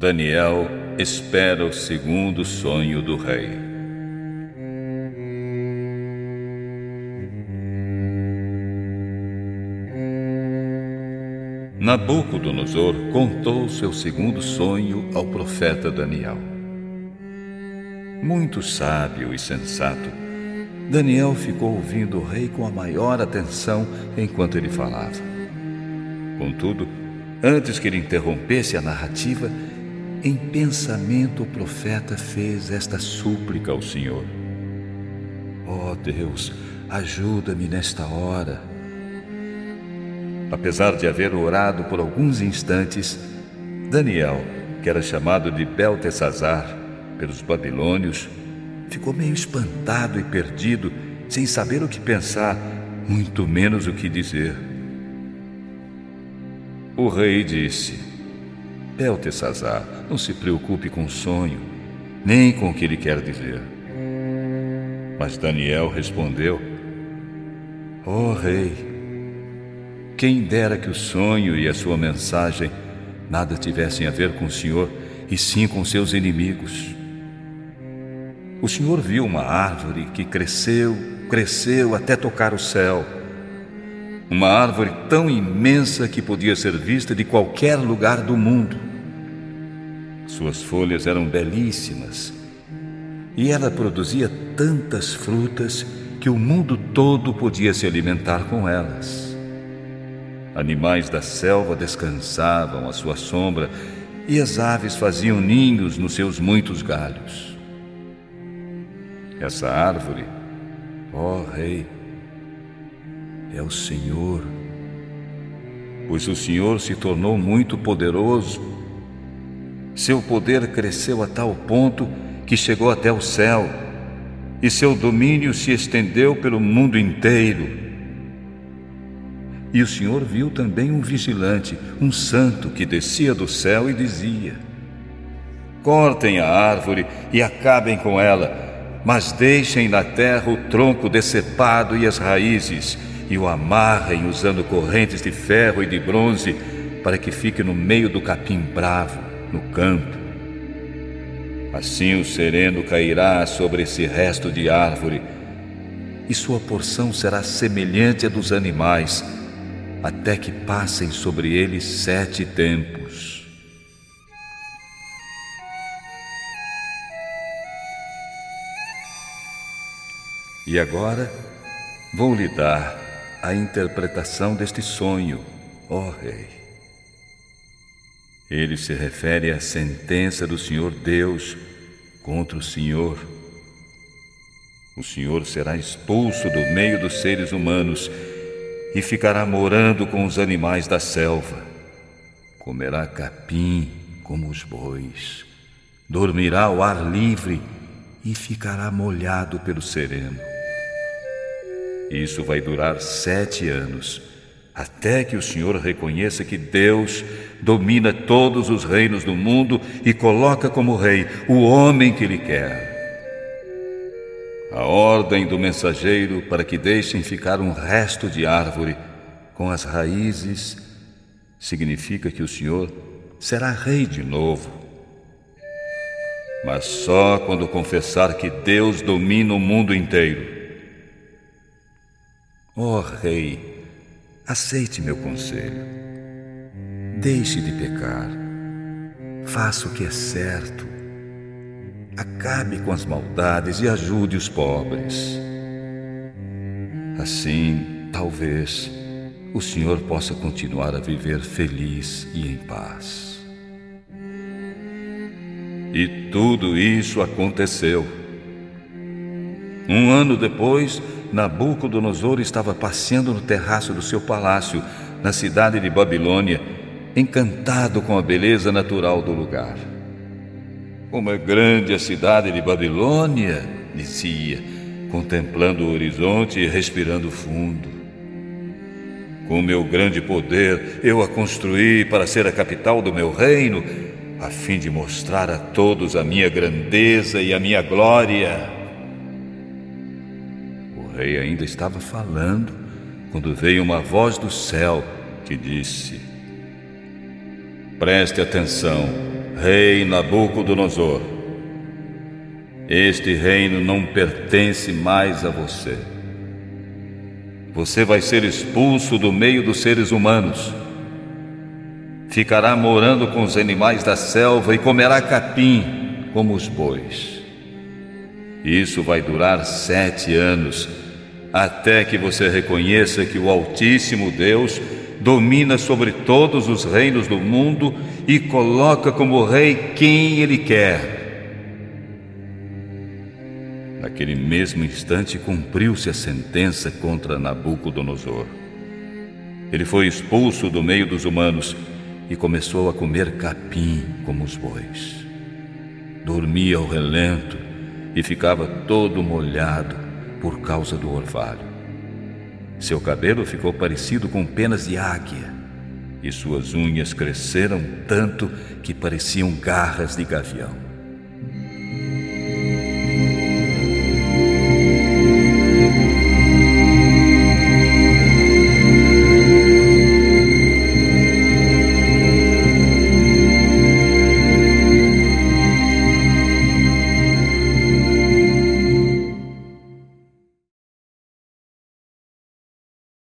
Daniel espera o segundo sonho do rei. Nabucodonosor contou seu segundo sonho ao profeta Daniel. Muito sábio e sensato, Daniel ficou ouvindo o rei com a maior atenção enquanto ele falava. Contudo, antes que ele interrompesse a narrativa, em pensamento o profeta fez esta súplica ao Senhor: ó Deus, ajuda-me nesta hora. Apesar de haver orado por alguns instantes, Daniel, que era chamado de Beltesazar pelos babilônios, ficou meio espantado e perdido, sem saber o que pensar, muito menos o que dizer. O rei disse: Beltesazar, não se preocupe com o sonho, nem com o que ele quer dizer. Mas Daniel respondeu: ó rei, quem dera que o sonho e a sua mensagem nada tivessem a ver com o Senhor, e sim com seus inimigos. O Senhor viu uma árvore que cresceu até tocar o céu. Uma árvore tão imensa que podia ser vista de qualquer lugar do mundo. Suas folhas eram belíssimas e ela produzia tantas frutas que o mundo todo podia se alimentar com elas. Animais da selva descansavam à sua sombra e as aves faziam ninhos nos seus muitos galhos. Essa árvore, ó rei, é o Senhor, pois o Senhor se tornou muito poderoso. Seu poder cresceu a tal ponto que chegou até o céu, e seu domínio se estendeu pelo mundo inteiro. E o Senhor viu também um vigilante, um santo, que descia do céu e dizia: cortem a árvore e acabem com ela, mas deixem na terra o tronco decepado e as raízes, e o amarrem usando correntes de ferro e de bronze, para que fique no meio do capim bravo, no campo. Assim o sereno cairá sobre esse resto de árvore, e sua porção será semelhante à dos animais, até que passem sobre ele 7 tempos. E agora vou lhe dar a interpretação deste sonho, ó rei. Ele se refere à sentença do Senhor Deus contra o Senhor. O Senhor será expulso do meio dos seres humanos e ficará morando com os animais da selva. Comerá capim como os bois, dormirá ao ar livre e ficará molhado pelo sereno. Isso vai durar 7 anos, até que o Senhor reconheça que Deus domina todos os reinos do mundo e coloca como rei o homem que Ele quer. A ordem do mensageiro para que deixem ficar um resto de árvore com as raízes significa que o Senhor será rei de novo. Mas só quando confessar que Deus domina o mundo inteiro. Ó rei, aceite meu conselho. Deixe de pecar. Faça o que é certo. Acabe com as maldades e ajude os pobres. Assim, talvez, o Senhor possa continuar a viver feliz e em paz. E tudo isso aconteceu. 1 ano depois, Nabucodonosor estava passeando no terraço do seu palácio, na cidade de Babilônia, encantado com a beleza natural do lugar. Como é grande a cidade de Babilônia, dizia, contemplando o horizonte e respirando fundo. Com meu grande poder, eu a construí para ser a capital do meu reino, a fim de mostrar a todos a minha grandeza e a minha glória. O rei ainda estava falando, quando veio uma voz do céu que disse: preste atenção, rei Nabucodonosor, este reino não pertence mais a você. Você vai ser expulso do meio dos seres humanos. Ficará morando com os animais da selva e comerá capim como os bois. Isso vai durar 7 anos, até que você reconheça que o Altíssimo Deus domina sobre todos os reinos do mundo e coloca como rei quem Ele quer. Naquele mesmo instante cumpriu-se a sentença contra Nabucodonosor. Ele foi expulso do meio dos humanos e começou a comer capim como os bois. Dormia ao relento e ficava todo molhado por causa do orvalho. Seu cabelo ficou parecido com penas de águia e suas unhas cresceram tanto que pareciam garras de gavião.